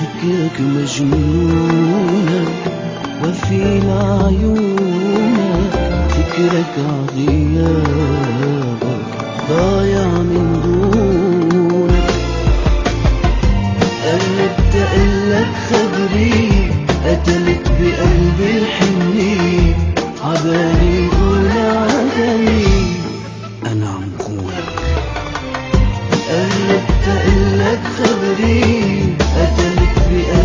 فكرك مجنونة وفي لعيونك، فكرك عغيابك ضايع من دونك. قربت اقلك خبري، قتلت بقلبي الحنية، عبالي قول عدمي انا عم خونك. قربت اقلك خبري، قتلت بقلبي